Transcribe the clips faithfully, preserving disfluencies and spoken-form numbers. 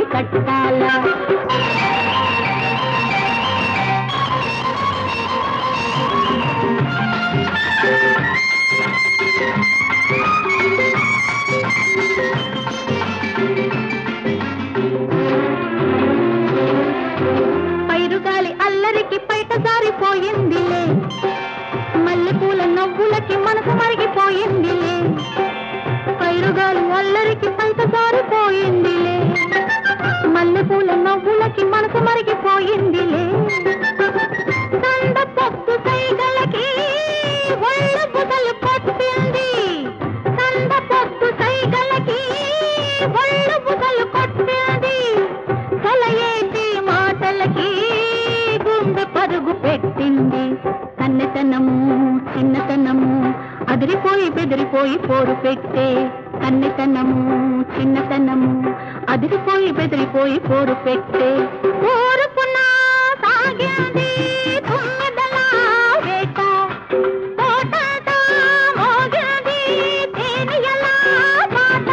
తాళి కట్టాలా పైరుగాలి అల్లరికి పైట జారిపోయిందిలే మల్లెపూల నవ్వులకి మనసు మరిగిపోయిందిలే పైరుగాలి అల్లరికి పైట జారిపోయిందిలే మల్లెపూల నవ్వులకి మనసు మరిగిపోయిందిలే కండ పొత్తు సైగలకి ఒళ్ళు బుదలు కొట్టింది కండ పొత్తు సైగలకి ఒళ్ళు బుదలు కొట్టింది కలయేటి మాటలకి గుండె పరుగు పెట్టింది కన్నెతనము చిన్నతనము అదిరిపోయి బెదిరిపోయి పోరు పెట్టే కన్నెతనము చిన్నతనము అదిరిపోయి బెదిరిపోయి పోరు పెట్టే ఊరుకున్న సాగింది తుమ్మెదల వేట తోటతో మోగింది తేనియల పాట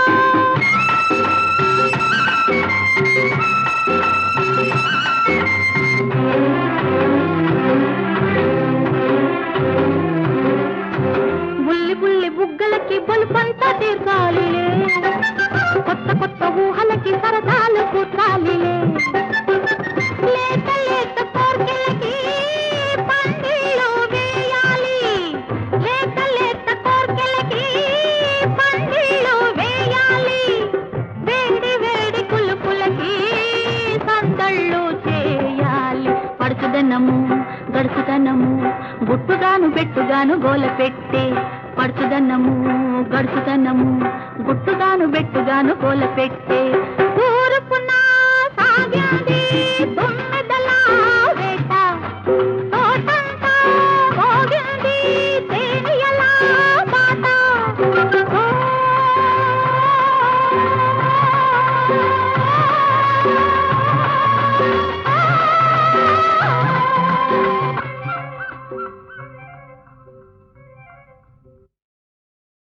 బుల్లి బుల్లి బుగ్గలకి బలుపంతా తీర్చాలిలే కొత్త కొత్త ఊహలకి సరదాలు కూర్చాలిలే లేత లేత కోర్కెలకి పందిళ్ళు వేయాలి లేత లేత కోర్కెలకి పందిళ్ళు వేయాలి వేడి వేడి కులుపులకి సందళ్ళు చేయాలి పడుచుదనము గడుచుదనము గుట్టుగాను పెట్టుగాను గోల పెట్టే పడుచుదనము గడుచుదనము గుట్టుగాను బెట్టుగాను గోల పెట్టే ఊరుకున్న సాగింది